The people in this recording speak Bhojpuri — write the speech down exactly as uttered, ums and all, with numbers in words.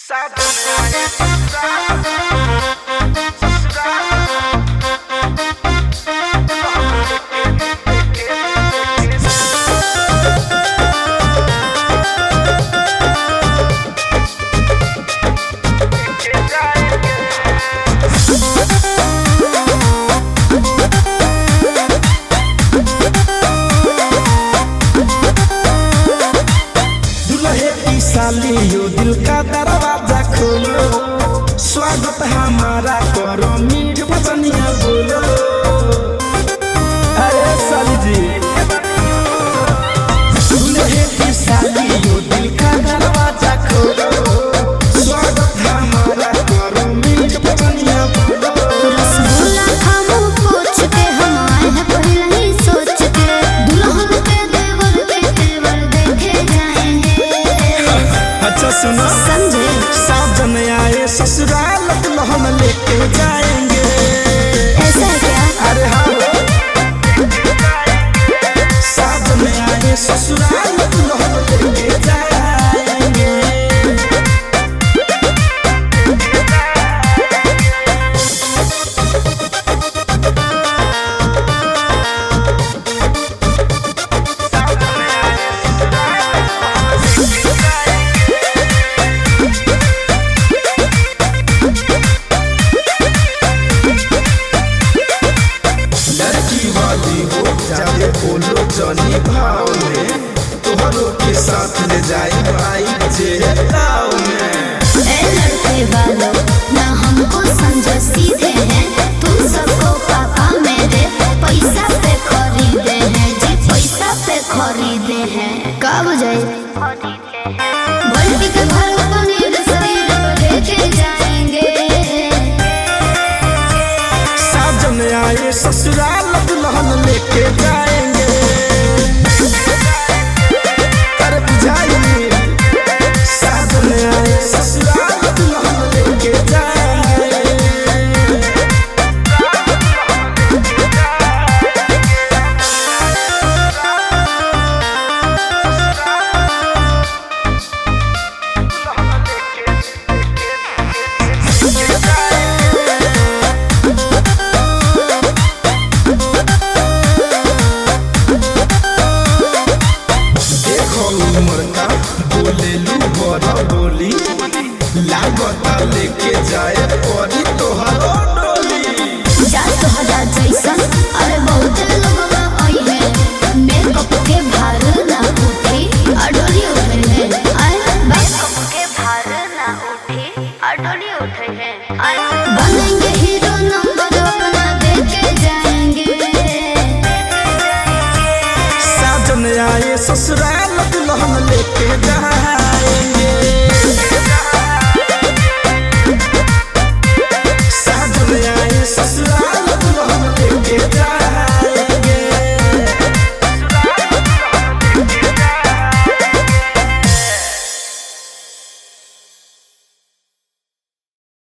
सालियो दिल का दरवाजा खोलो, स्वागत हमारा करो, मीठ वचनिया बोलो। अरे साली जी, दुल्हे की सालियो दिल का दरवाजा खोलो, स्वागत हमारा करो, मीठ वचनिया बोलो। रसगुल्ला खामो पोछ के हम आए हैं पहले ही सोच के, दुल्हन के देवर के तेवर देखे जाएंगे। अच्छा सुनो समझे, साजन आए ससुराल दुल्हन लेके जाएंगे। ऐसा है क्या? अरे हाँ, साजन आए ससुराल दुल्हन लेके जाएंगे। लड़की वाली हो जाए बोलो जनी भाव में, तोहरों के साथ ले जाए भाई जेठाव में। ए लड़के वालों, ना हमको समझो सीधे हैं, तुम सबको पापा मेरे पैसा पे खरीदे हैं जी, पैसा पे खरीदे हैं। का बुझाए बल्टी के भर पनीर शरीर पर लेके जाएंगे। साजन आए ससुराल दुल्हन लेके जाएंगे। अरे बुझाइए, साजन आए ससुराल दुल्हन लेके जाएंगे। देखो उम्र का बोले लू बड़ा बोली, लागता लेके जाए परी तोहरो डोली। जा तोहरा जैसन अरे बहुत लोग आई है, मेकअप के भार ना उठी अडोली उठे हैं। आए मेकअप के भार ना उठी अडोली उठे हैं। आए बनेंगे हीरो, नंबर अपना देके जाएंगे। साजन आए ससुराल दुल्हन लेके जाएंगे।